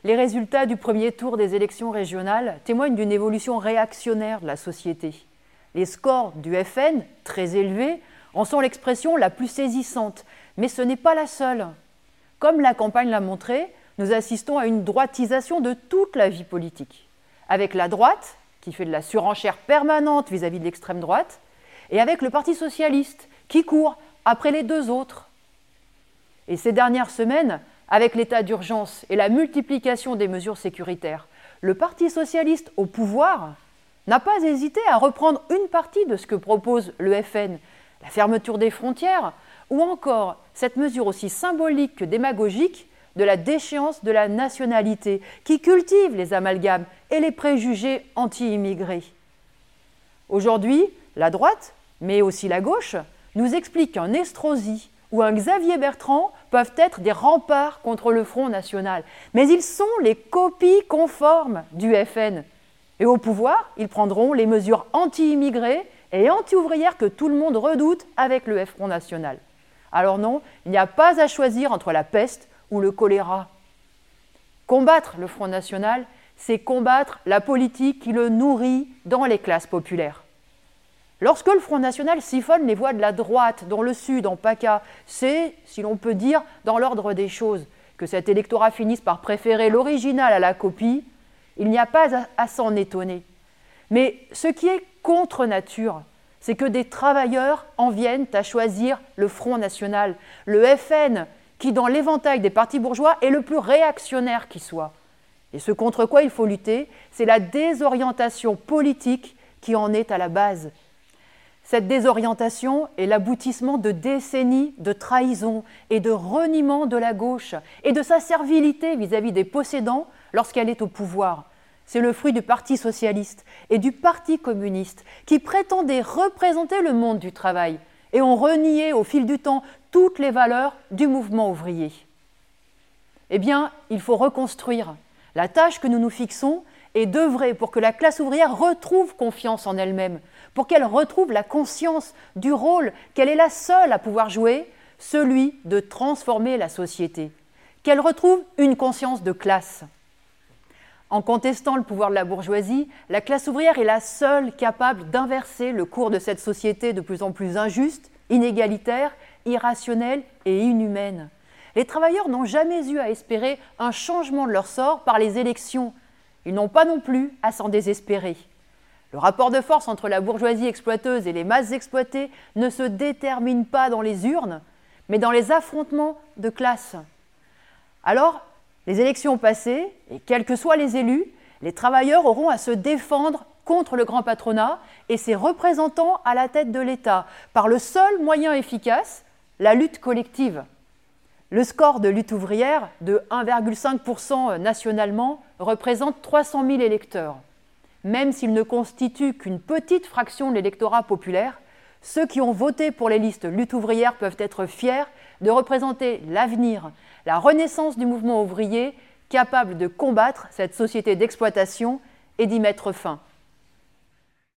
Les résultats du premier tour des élections régionales témoignent d'une évolution réactionnaire de la société. Les scores du FN, très élevés, en sont l'expression la plus saisissante, mais ce n'est pas la seule. Comme la campagne l'a montré, nous assistons à une droitisation de toute la vie politique, avec la droite, qui fait de la surenchère permanente vis-à-vis de l'extrême droite, et avec le Parti socialiste, qui court après les deux autres. Et ces dernières semaines, avec l'état d'urgence et la multiplication des mesures sécuritaires, le Parti socialiste au pouvoir n'a pas hésité à reprendre une partie de ce que propose le FN, la fermeture des frontières, ou encore cette mesure aussi symbolique que démagogique de la déchéance de la nationalité, qui cultive les amalgames et les préjugés anti-immigrés. Aujourd'hui, la droite, mais aussi la gauche, nous explique qu'un Estrosi ou un Xavier Bertrand peuvent être des remparts contre le Front national. Mais ils sont les copies conformes du FN. Et au pouvoir, ils prendront les mesures anti-immigrées et anti-ouvrières que tout le monde redoute avec le Front national. Alors non, il n'y a pas à choisir entre la peste ou le choléra. Combattre le Front national, c'est combattre la politique qui le nourrit dans les classes populaires. Lorsque le Front national siphonne les voix de la droite dans le Sud, en PACA, c'est, si l'on peut dire, dans l'ordre des choses, que cet électorat finisse par préférer l'original à la copie. Il n'y a pas à s'en étonner. Mais ce qui est contre nature, c'est que des travailleurs en viennent à choisir le Front national, le FN, qui, dans l'éventail des partis bourgeois, est le plus réactionnaire qui soit. Et ce contre quoi il faut lutter, c'est la désorientation politique qui en est à la base. Cette désorientation est l'aboutissement de décennies de trahison et de reniement de la gauche et de sa servilité vis-à-vis des possédants lorsqu'elle est au pouvoir. C'est le fruit du Parti socialiste et du Parti communiste qui prétendaient représenter le monde du travail et ont renié au fil du temps toutes les valeurs du mouvement ouvrier. Eh bien, il faut reconstruire. La tâche que nous nous fixons est d'œuvrer pour que la classe ouvrière retrouve confiance en elle-même, pour qu'elle retrouve la conscience du rôle qu'elle est la seule à pouvoir jouer, celui de transformer la société, qu'elle retrouve une conscience de classe. En contestant le pouvoir de la bourgeoisie, la classe ouvrière est la seule capable d'inverser le cours de cette société de plus en plus injuste, inégalitaire, irrationnelle et inhumaine. Les travailleurs n'ont jamais eu à espérer un changement de leur sort par les élections. Ils n'ont pas non plus à s'en désespérer. Le rapport de force entre la bourgeoisie exploiteuse et les masses exploitées ne se détermine pas dans les urnes, mais dans les affrontements de classe. Alors, les élections passées, et quels que soient les élus, les travailleurs auront à se défendre contre le grand patronat et ses représentants à la tête de l'État, par le seul moyen efficace, la lutte collective. Le score de lutte ouvrière, de 1,5% nationalement, représente 300 000 électeurs. Même s'il ne constitue qu'une petite fraction de l'électorat populaire, ceux qui ont voté pour les listes lutte ouvrière peuvent être fiers de représenter l'avenir, la renaissance du mouvement ouvrier capable de combattre cette société d'exploitation et d'y mettre fin.